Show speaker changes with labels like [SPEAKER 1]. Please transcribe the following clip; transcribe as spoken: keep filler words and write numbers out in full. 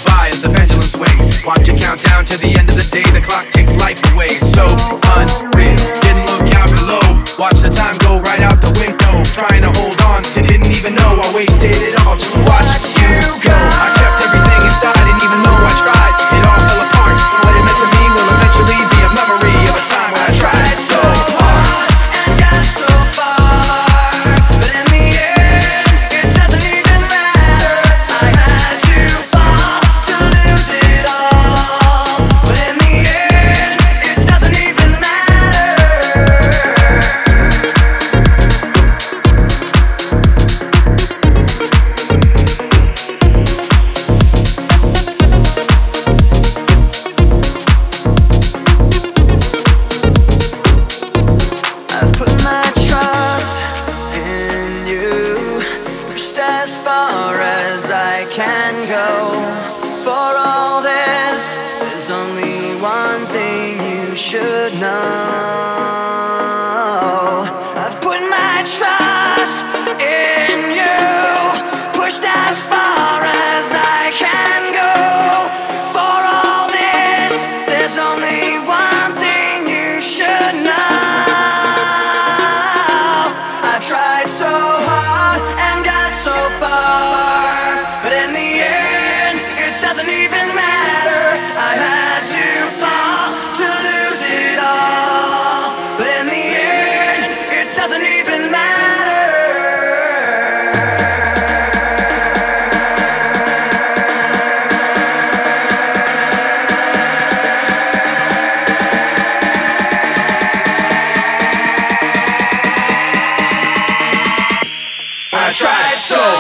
[SPEAKER 1] by as the pendulum swings. Watch it count down to the end of the day. The clock takes life away. So unreal. Didn't look out below. Watch the time go right out the window. Trying to hold on to didn't even know I wasted it all just to watch you go. I kept everything inside, didn't even know I tried. It all fell apart. What it meant to me will eventually be a memory of a time when I tried so hard and got so far, but in the end, it doesn't even matter. I had to fall to lose it all, but in the end, it doesn't even matter. I've put my trust in you, pushed as far as I can go. For all this, there's only one thing you should know. I've put my trust in you, pushed as far as I can go. For all this, there's only one thing you should know. I tried so hard and got so far, but in the end, it doesn't even matter. I had to fall to lose it all, but in the end, it doesn't even matter. I tried so